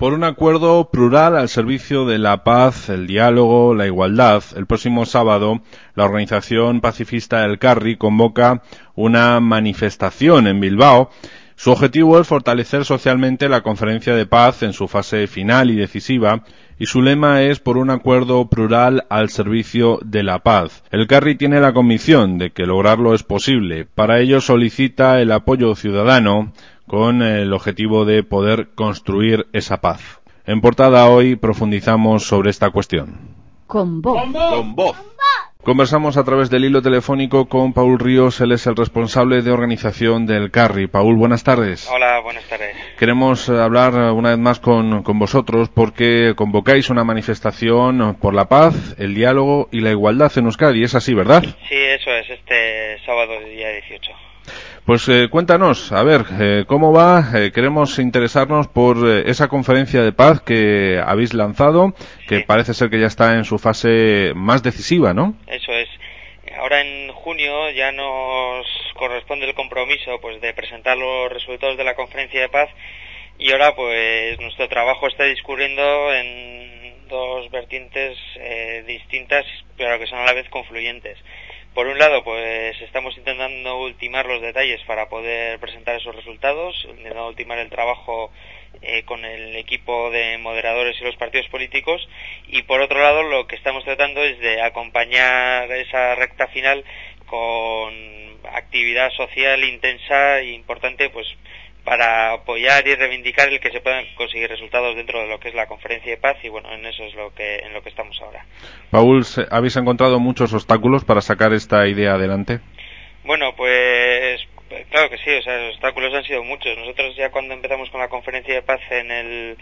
Por un acuerdo plural al servicio de la paz, el diálogo, la igualdad, el próximo sábado la organización pacifista Elkarri convoca una manifestación en Bilbao. Su objetivo es fortalecer socialmente la conferencia de paz en su fase final y decisiva, y su lema es por un acuerdo plural al servicio de la paz. Elkarri tiene la convicción de que lograrlo es posible. Para ello solicita el apoyo ciudadano con el objetivo de poder construir esa paz. En portada hoy profundizamos sobre esta cuestión. Con voz. Con voz. Conversamos a través del hilo telefónico con Paul Ríos, él es el responsable de organización del Elkarri. Paul, buenas tardes. Hola, buenas tardes. Queremos hablar una vez más con vosotros porque convocáis una manifestación por la paz, el diálogo y la igualdad en Euskadi. Es así, ¿verdad? Sí, eso es, este sábado, día 18. Pues cuéntanos, a ver, ¿cómo va? Queremos interesarnos por esa conferencia de paz que habéis lanzado, que sí. Parece ser que ya está en su fase más decisiva, ¿no? Eso es. Ahora en junio ya nos corresponde el compromiso pues de presentar los resultados de la conferencia de paz y ahora pues nuestro trabajo está discurriendo en dos vertientes distintas, pero que son a la vez confluyentes. Por un lado, pues estamos intentando ultimar los detalles para poder presentar esos resultados, intentando ultimar el trabajo con el equipo de moderadores y los partidos políticos, y por otro lado lo que estamos tratando es de acompañar esa recta final con actividad social intensa e importante, pues para apoyar y reivindicar el que se puedan conseguir resultados dentro de lo que es la conferencia de paz, y bueno, en eso es en lo que estamos ahora. Paul, ¿habéis encontrado muchos obstáculos para sacar esta idea adelante? Bueno, pues claro que sí, o sea, los obstáculos han sido muchos. Nosotros ya cuando empezamos con la conferencia de paz en el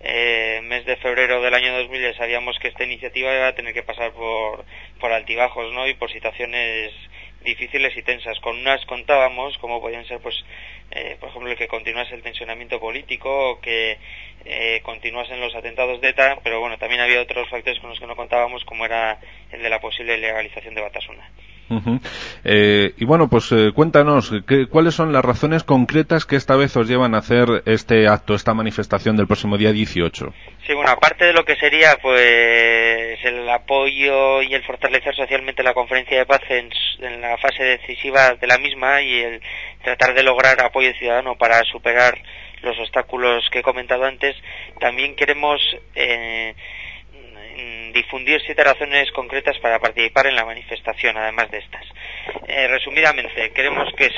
mes de febrero del año 2000 ya sabíamos que esta iniciativa iba a tener que pasar por altibajos, ¿no? Y por situaciones difíciles y tensas. Con unas contábamos, como podían ser, pues, por ejemplo, el que continuase el tensionamiento político o que continuasen los atentados de ETA, pero bueno, también había otros factores con los que no contábamos, como era el de la posible legalización de Batasuna. Uh-huh. Y bueno, pues cuéntanos, ¿cuáles son las razones concretas que esta vez os llevan a hacer este acto, esta manifestación del próximo día 18? Sí, bueno, aparte de lo que sería pues el apoyo y el fortalecer socialmente la conferencia de paz en la fase decisiva de la misma y el tratar de lograr apoyo ciudadano para superar los obstáculos que he comentado antes, también queremos difundir 7 razones concretas para participar en la manifestación, además de estas. Resumidamente, queremos que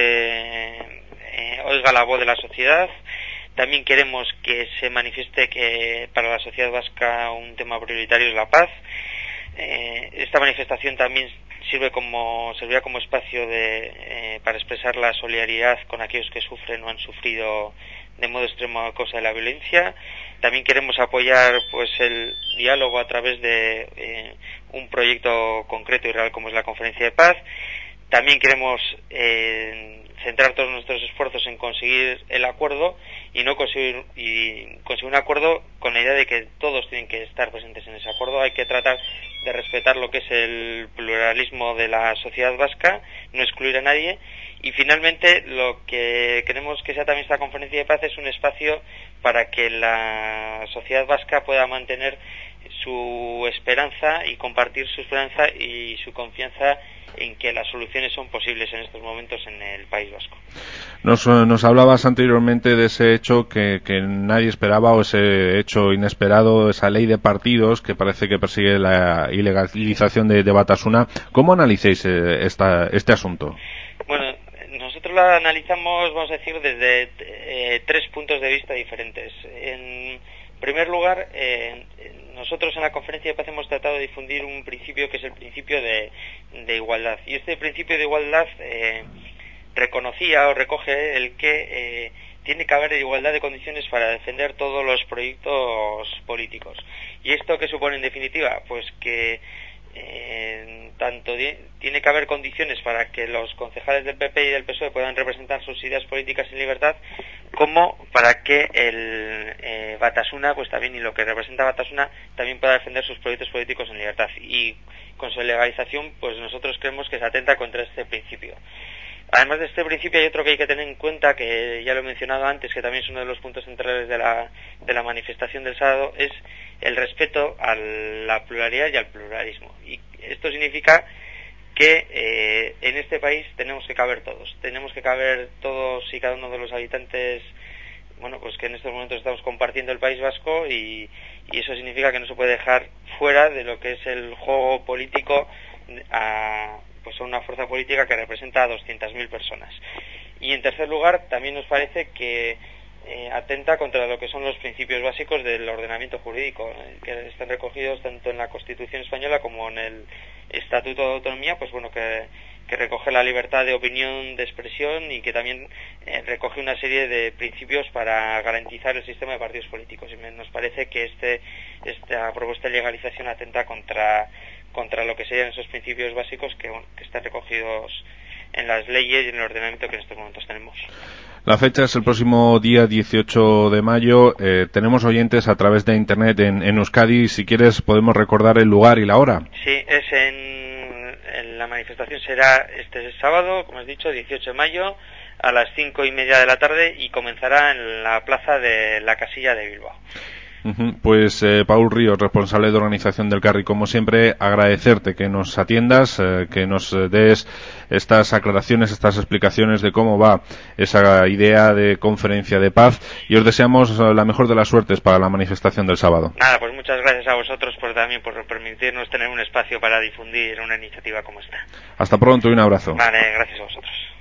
se oiga la voz de la sociedad. También queremos que se manifieste que para la sociedad vasca un tema prioritario es la paz. Esta manifestación también servirá como espacio para expresar la solidaridad con aquellos que sufren o han sufrido de modo extremo a causa de la violencia. También queremos apoyar pues el diálogo a través de un proyecto concreto y real como es la conferencia de paz. También queremos centrar todos nuestros esfuerzos en conseguir el acuerdo y conseguir un acuerdo con la idea de que todos tienen que estar presentes en ese acuerdo. Hay que tratar de respetar lo que es el pluralismo de la sociedad vasca, no excluir a nadie. Y finalmente, lo que queremos que sea también esta conferencia de paz es un espacio para que la sociedad vasca pueda mantener su esperanza y compartir su esperanza y su confianza en que las soluciones son posibles en estos momentos en el País Vasco. Nos hablabas anteriormente de ese hecho que nadie esperaba, o ese hecho inesperado, esa ley de partidos que parece que persigue la ilegalización de Batasuna. ¿Cómo analicéis este asunto? Bueno, nosotros la analizamos, vamos a decir, desde 3 puntos de vista diferentes. En primer lugar, nosotros en la conferencia de paz hemos tratado de difundir un principio que es el principio de igualdad. Y este principio de igualdad reconocía o recoge el que tiene que haber igualdad de condiciones para defender todos los proyectos políticos. ¿Y esto qué supone en definitiva? Pues que tanto tiene que haber condiciones para que los concejales del PP y del PSOE puedan representar sus ideas políticas en libertad, como para que el Batasuna, pues también, y lo que representa Batasuna, también pueda defender sus proyectos políticos en libertad. Y con su legalización, pues nosotros creemos que se atenta contra este principio. Además de este principio hay otro que hay que tener en cuenta, que ya lo he mencionado antes, que también es uno de los puntos centrales de la manifestación del sábado, es el respeto a la pluralidad y al pluralismo. Y esto significa que en este país tenemos que caber todos y cada uno de los habitantes, bueno, pues que en estos momentos estamos compartiendo el País Vasco, y eso significa que no se puede dejar fuera de lo que es el juego político a una fuerza política que representa a 200.000 personas. Y en tercer lugar, también nos parece que atenta contra lo que son los principios básicos del ordenamiento jurídico, que están recogidos tanto en la Constitución española como en el Estatuto de Autonomía, pues bueno, que recoge la libertad de opinión, de expresión, y que también recoge una serie de principios para garantizar el sistema de partidos políticos. Y nos parece que esta propuesta de legalización atenta contra lo que serían esos principios básicos que están recogidos en las leyes y en el ordenamiento que en estos momentos tenemos. La fecha es el próximo día 18 de mayo. Tenemos oyentes a través de internet en Euskadi. Si quieres podemos recordar el lugar y la hora. Sí, la manifestación será este sábado, como has dicho, 18 de mayo, a las 5:30 de la tarde, y comenzará en la plaza de la Casilla de Bilbao. Pues Paul Ríos, responsable de organización del Carri, como siempre, agradecerte que nos atiendas, que nos des estas aclaraciones, estas explicaciones de cómo va esa idea de conferencia de paz, y os deseamos la mejor de las suertes para la manifestación del sábado. Nada, pues muchas gracias a vosotros también por permitirnos tener un espacio para difundir una iniciativa como esta. Hasta pronto y un abrazo. Vale, gracias a vosotros.